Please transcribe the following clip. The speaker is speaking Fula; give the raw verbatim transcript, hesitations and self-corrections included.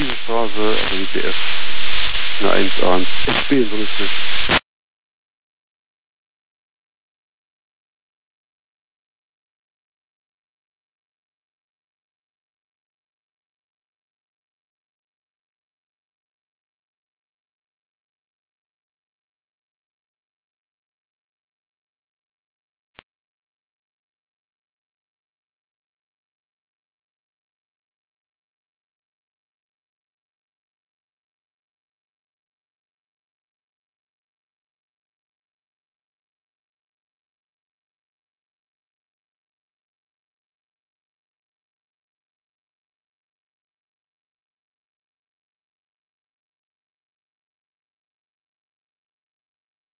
diese Straße, also die B F, eine eins A, echt spielen soll ich nicht.